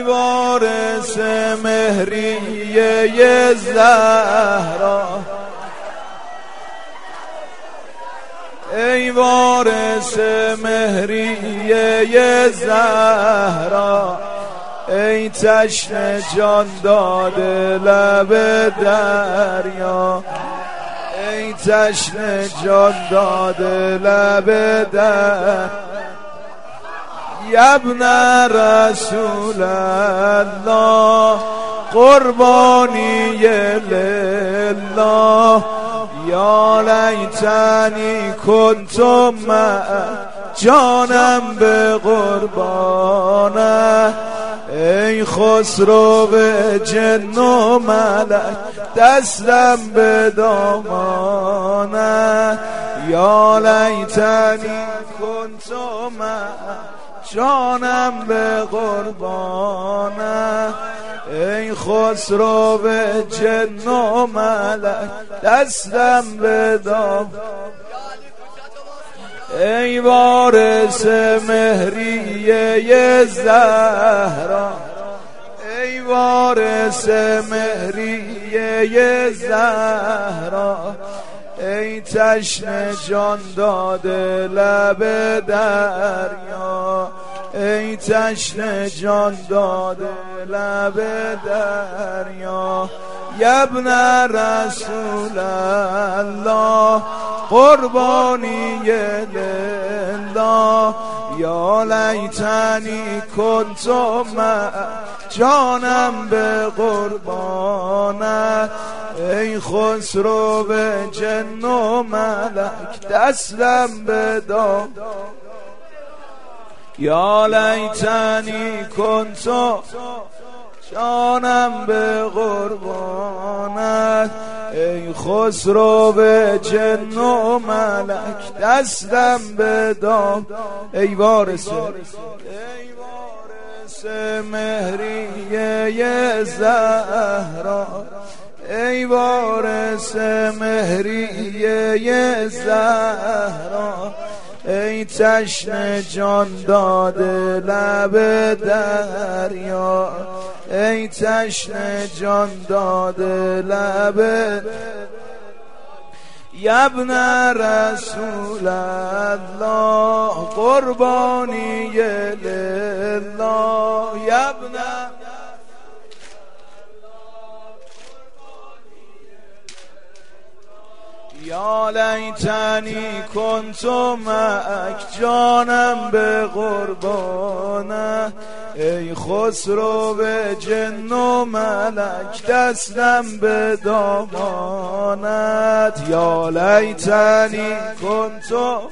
وارث مهریه زهرا، ای وارث مهریه زهرا، ای تشنه جان داده لب دریا، ای تشنه جان داده لب دریا. ابن رسول الله قربانی لله، یا لیتنی کنت مع جانم به قربانه، ای خسرو به جن و ملک دستم به دامانه، یا لیتنی کنت مع جانم به قربانه، ای خسرو به جن و ملک دستم به دام. ای وارث مهریه زهرا، ای وارث مهریه زهرا، ای تشنه جان داده لب دریا، ای تشنه جان داده لب دریا. ابن رسول الله قربانی لله، یا لیتنی کنت مع جانم به قربانه، ای خسرو به جن و ملک دستم به دام. یا لیتنی کنت جانم به قربانت، ای خسرو به جن و ملک دستم به دام. ای وارث مهریه زهرا، ای وارث مهریه زهرا، ای تشنه جان داده لب دریا، ای تشنه جان داده لب. ابن رسول الله قربانی لله، ابن یا لیتنی کنت معک جانم به قربانه، ای خسرو به جن و ملک دستم به دامانت. یا لیتنی کنت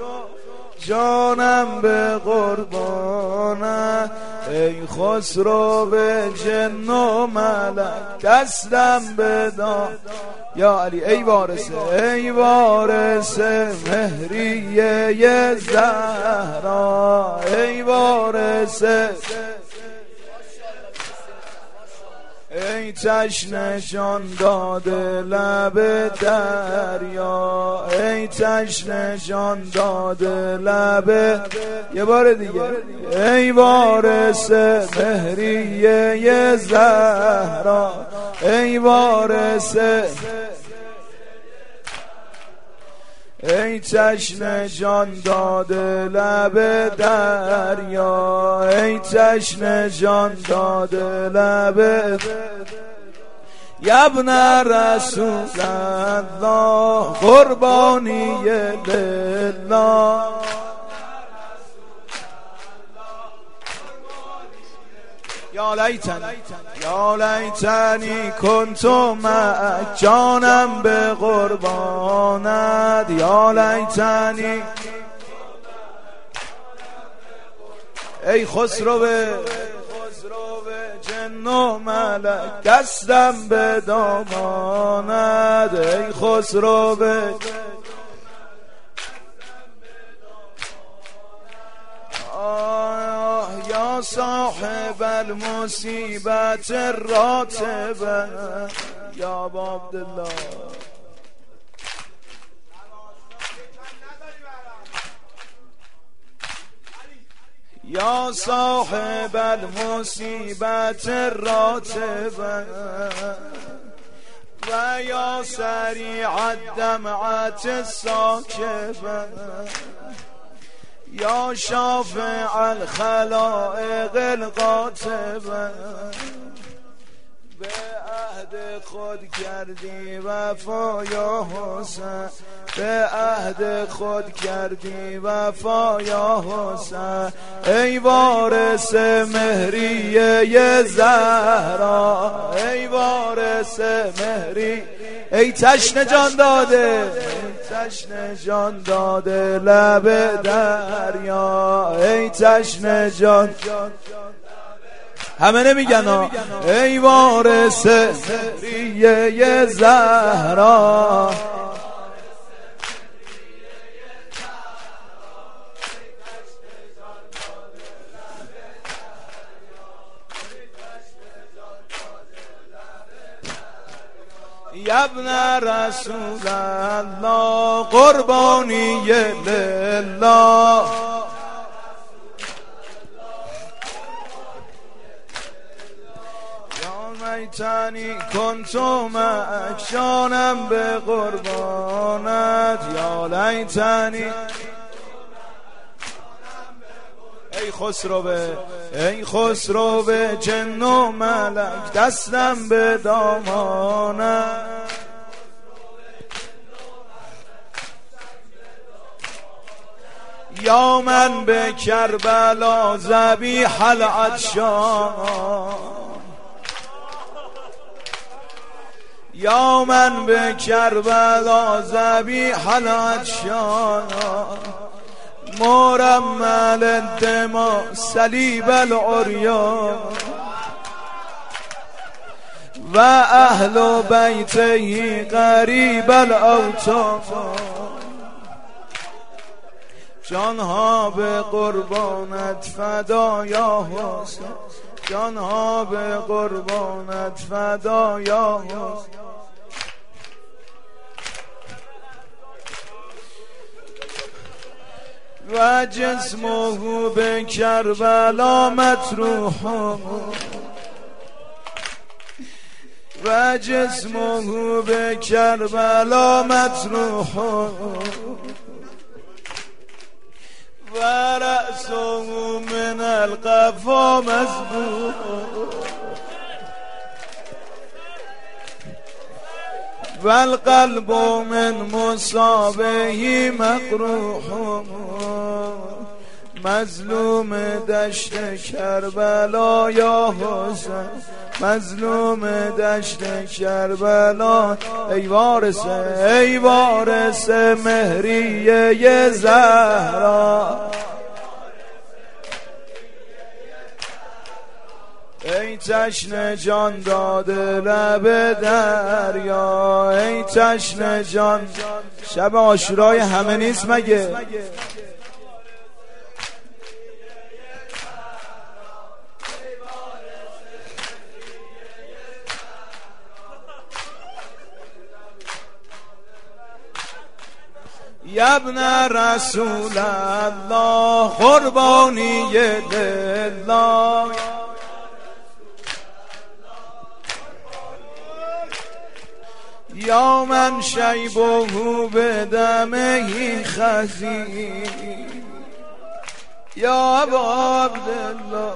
جانم به قربانه، ای خسرو به جن و ملک دستم به دام. یا علی ای وارث مهریه زهرا، ای وارث، ای تشنه جان داده لب دریا، ای تشنه جان داده لب. یه بار دیگه. ای وارث مهریه زهرا، ای وارث، ای چشم جان داده لب دریا، ای چشم جان داده لب. ابن رسول الله قربانی لله، یا لیتنی کنت معک جانم به قربانت، یا لیتنی ای خسرو جن و ملک دستم به دامانت، ای خسرو یا صاحب المصیبت راتبه یا ابا عبدالله. یا صاحب المصیبت راتبه و یا سریع الدمعت ساکبه یا شافع الخلائق القاتبه به عهد خود کردی وفا یا حسین به عهد خود کردی وفا یا حسین ای وارث مهریه زهرا ای وارث مهری ای تشنه جان داده ای تشنه جان داده لب دریا ای تشنه جان همه نمیگن ها ای وارث مهریه زهرا ابن رسول الله قربانی لله لیتنی کنت معک جانم به قربانت یا لیتنی ای خسرو به جن و ملک دستم به دامانت یا من به کربلا ذبیح العطشان یا من به کربلا ذبیح العطشان مرمل الدماء صلیب العریان و اهل بیته قریب الاوطان جانها به قربانت فدا یا حسین جانها به قربانت فدا یا حسین و جسمه به کربلا مطروح و جسمه به کربلا مطروح و رأسه من القفا مذبوح و القلب من مصابه مقروح مظلوم دشت کربلا یا حسین مظلوم دشت کربلا ای وارث مهریه زهرا ای تشنه جان داده لب دریا ای تشنه جان شب عاشورای همه نیست مگه ابن رسول الله قربانی لله یا من شیبه به دمه خزی یا ابا عبدالله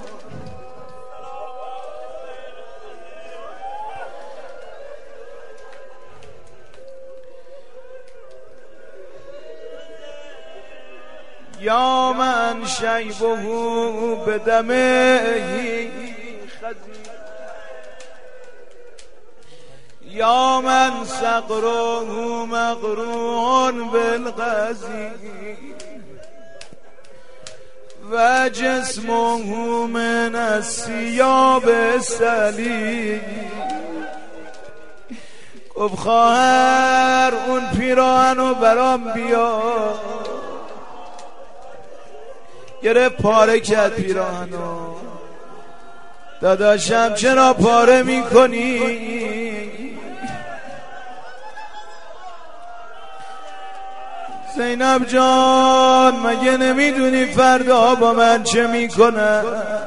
یا من شیبه به دمه خزی یا من صقره مقرون بالغزی و جسمه من الثیاب سلی گفت خواهر اون پیراهنو برام بیا گرفت پاره کرد پیراهنو داداشم چرا پاره میکنی زینب جان مگه نمیدونی فردا با من چه میکنه؟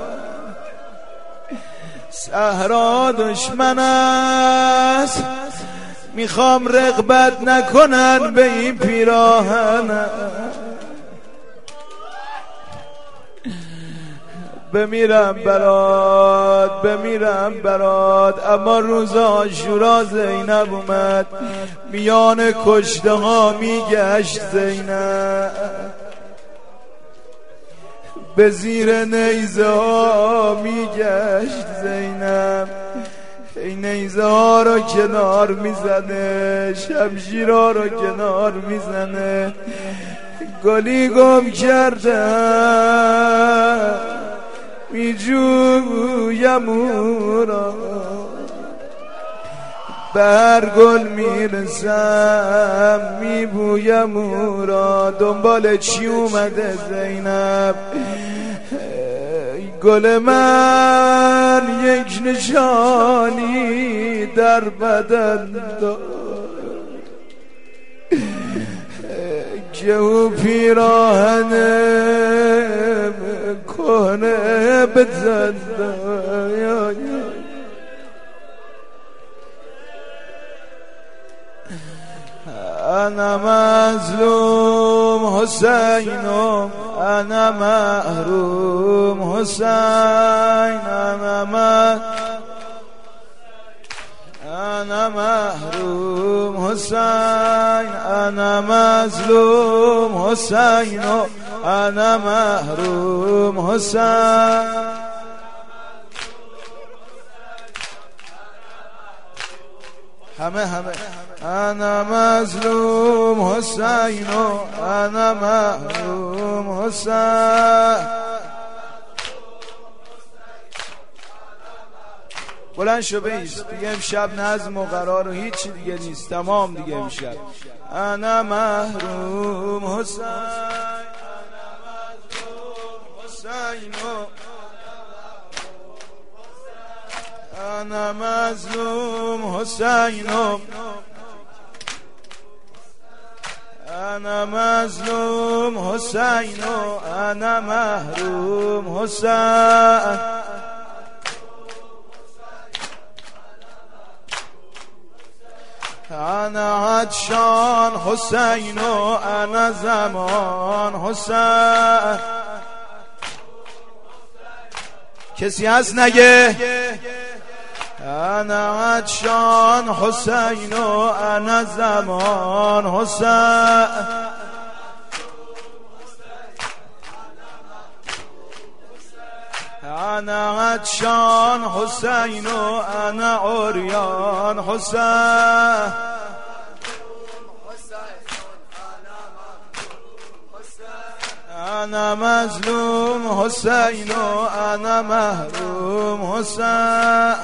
صحرا دشمن است، میخوام رغبت نکنن به این پیراهن. بمیرم برات اما روز عاشورا زینب اومد، میان کشته ها میگشت زینب، به زیر نیزه ها میگشت زینب، این نیزه ها رو کنار میزنه، شمشیرها رو کنار میزنه، گلی گم کرده میجویم او را، بر گل میرسم میبویم او را. دنبال چی اومده زینب؟ گل من یک نشانی در بدن دار که او پیراهن کنه بزنده. انا مظلوم حسین، انا محروم حسین، انا محروم حسین، انا مظلوم حسین، انا محروم حسین. همه انا مظلوم حسین، انا محروم حسین. بلند شو بیست دیگه، امشب نظم و قرار و هیچی دیگه نیست، تمام دیگه امشب. انا محروم حسین، انا مظلوم حسین، انا مظلوم حسین، انا محروم حسین. انا عطشان حسین، انا زمان حسین. کسی هست نگه؟ انا عطشان حسین، انا زمان حسین. انا عطشان حسین، انا عریان حسین. انا مظلوم حسین، انا محروم حسین.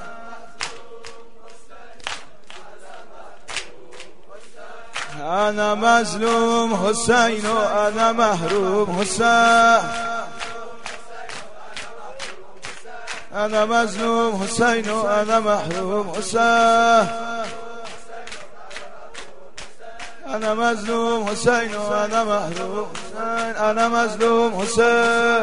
انا مظلوم حسین، انا محروم حسین. انا مظلوم حسین، انا محروم حسین. انا مظلوم حسین، انا محروم حسین. انا مظلوم حسین.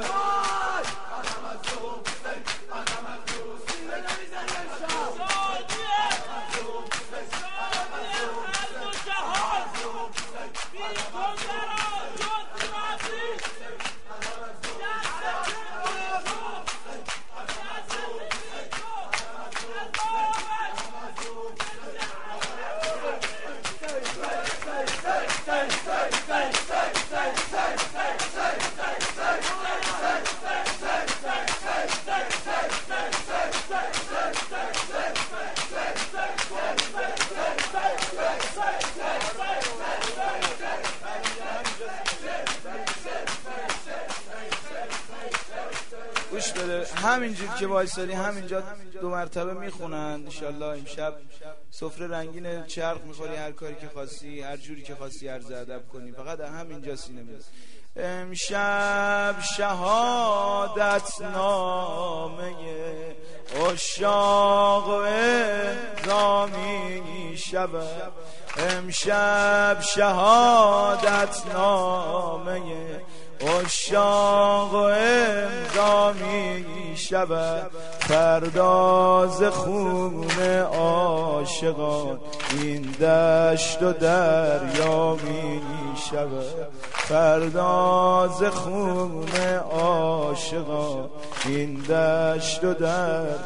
گوش بده، همینجور که وایسادی همینجا 2 مرتبه میخونن انشالله. امشب سفره رنگین، چرخ میخوری، هر کاری که خواستی، هر جوری که خواستی عرض ادب کنی، فقط همینجا سینه میز. امشب شهادت نامه عشاق و اعزامی شود، امشب شهادت نامه عشاق و امضا می شود، فردا ز خون عاشقان این دشت و دریا می شود، فردا ز خون عاشقان این دشت و دریا.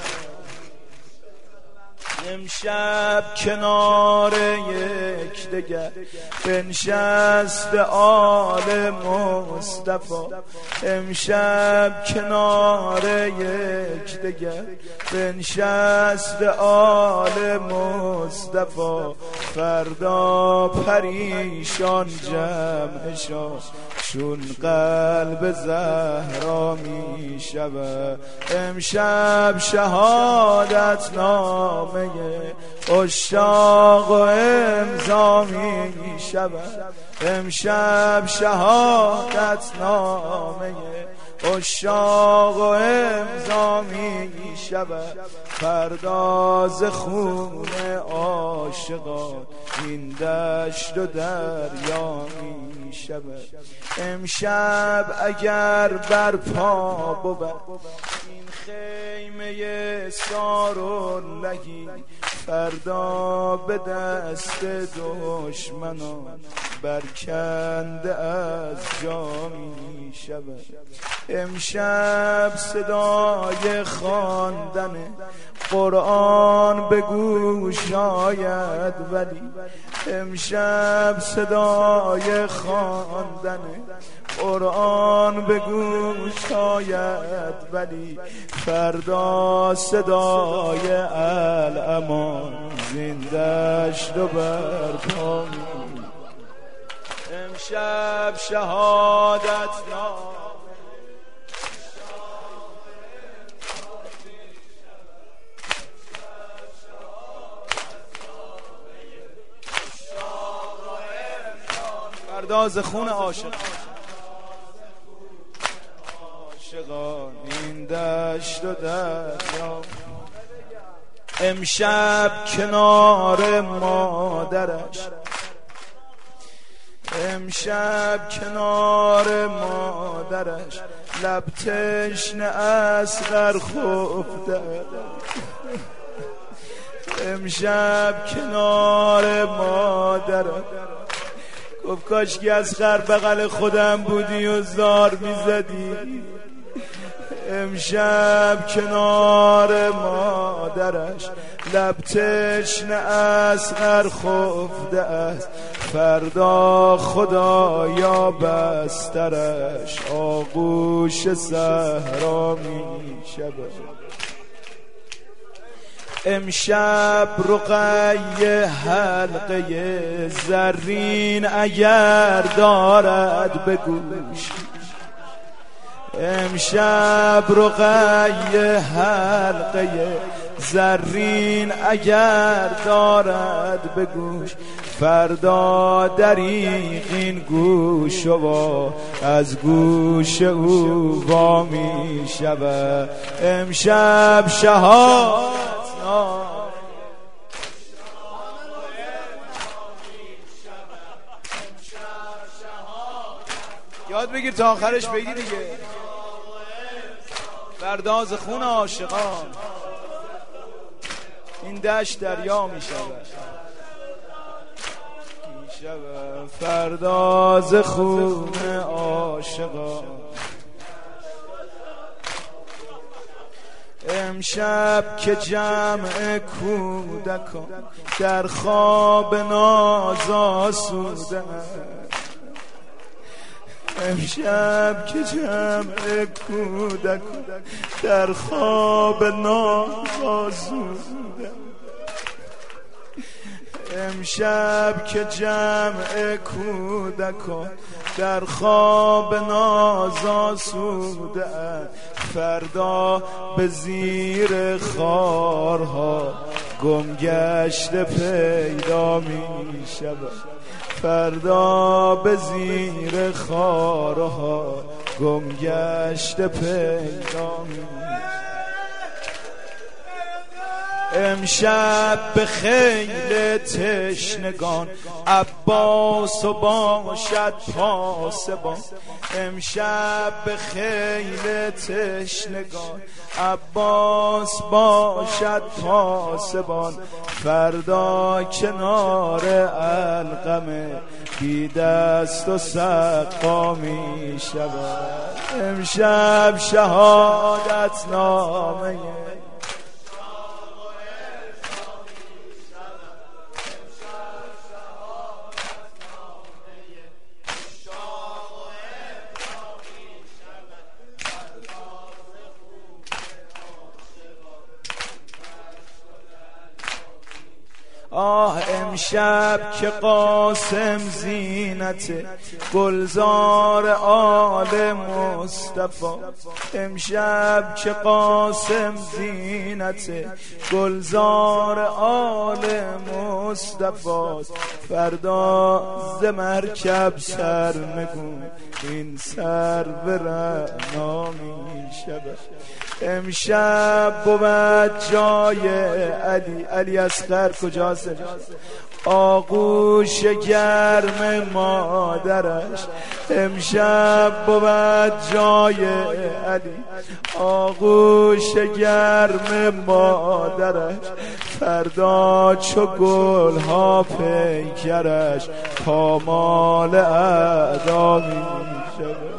امشب کنار یکدیگر بنشست آل مصطفی، امشب کنار یکدیگر بنشست آل مصطفی، فردا پریشان جمع شد چون قلب زهرا می شود. امشب شهادت نامه عشاق و امضا می شود، امشب شهادت نامه عشاق و امضا می شود، فردا ز خون عاشقان این دشت و دریا می شود. امشب اگر بر پا بود این خیمه ساراللهی، فردا به دست دشمنان برکنده از جا می شود. امشب صدای خواندن قرآن به گوش آید ولی، امشب صدای خواندن قرآن به گوش آید ولی، فردا صدای الامان زندشت و برپا می. امشب شهادت فردا ز خون عاشقان این دشت و دریا. امشب کنار مادرش، امشب کنار مادرش لب تشنه اصغر خفته، امشب کنار مادرش گفت کاشکی اصغر بغل خودم بودی و زار میزدی. امشب کنار مادرش لب تشنه اصغر خفته است، فردا خدایا بسترش آغوش صحرا می شود. امشب رقیه حلقه زرین اگر دارد به گوش، امشب رقیه حلقه زرین اگر دارد به گوش، فردا دریغ این گوش و از گوش او وا می شود. امشب شهادت یاد بگیر تا آخرش بگی دیگه، فردا ز خون عاشقان این دشت دریا می شود، فردا ز خون عاشقان. امشب که جمع کودکان در خواب ناز آسوده، امشب که جمع کودکان در خواب ناز آسوده، امشب که جمع کودکان در خواب ناز آسوده، فردا به زیر خارها گم گشته پیدا می شود، فردا به زیر خارها گم گشته پیدا می شود. امشب به خیل تشنگان عباس و باشد پاسبان. امشب به خیل تشنگان عباس باشد پاسبان. فردا کنار القمه بی دست و سقا می شود. امشب شهادت نامه امشب که قاسم زینت گلزار آل مصطفی. امشب که قاسم زینت گلزار آل مصطفی. فردا ز مرکب سر مگون این سر به رعنا می شود. امشب بود جای علی اصغر کجاست؟ آغوش گرم مادرش. امشب بود جای علی آغوش گرم مادرش. فردا چو گل ها پیکرش پامال اعدا می شود.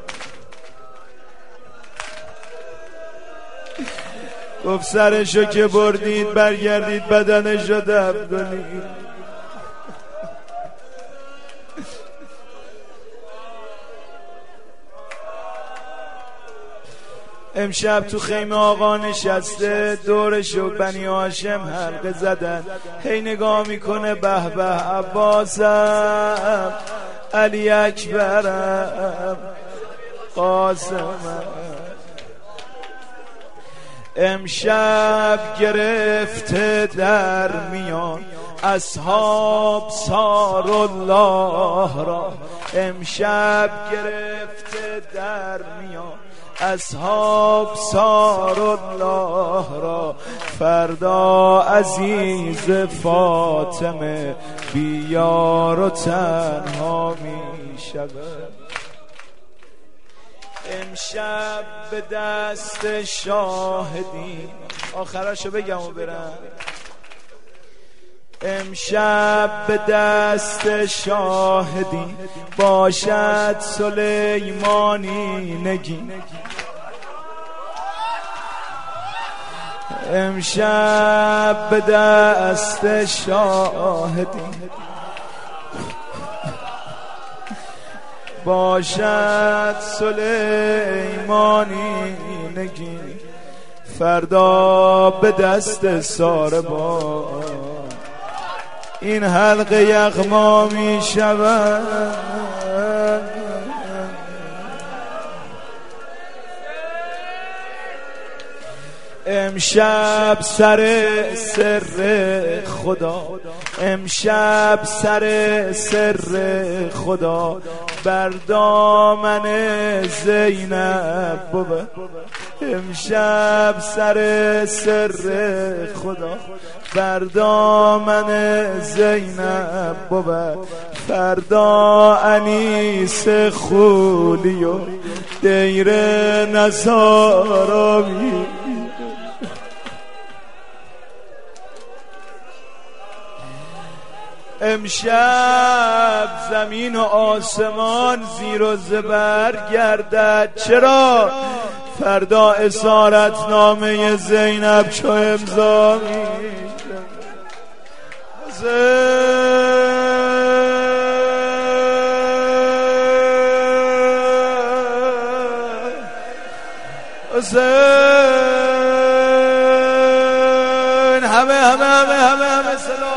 گفت سرشو که بردید برگردید بدنشو دفن کنید. امشب تو خیمه آقا نشسته دورشو بنی هاشم حلقه زدن. هی نگاه میکنه به به عباسم علی اکبرم قاسمم. امشب گرفته در میان اصحاب سار الله را. امشب گرفته در میان اصحاب سار الله را. فردا عزیز فاطمه بیار و تنها می شود. امشب به دست شاهدین آخرشو بگم و برم. امشب به دست شاهدین باشد سلیمانی نگین. امشب به دست شاهدین باشد سلیمانی نگین. فردا به دست ساربان این حلقه یغما می شود. امشب سر سر خدا امشب سر سر خدا بر دامن زینب بود. امشب سر سر خدا بر دامن زینب بود. فردا انیس خولی و دیر نزارامی. امشب زمین و آسمان زیر و زبر گردد. چرا؟ فردا اسارت نامه زینب چو امضا حسین همه سلام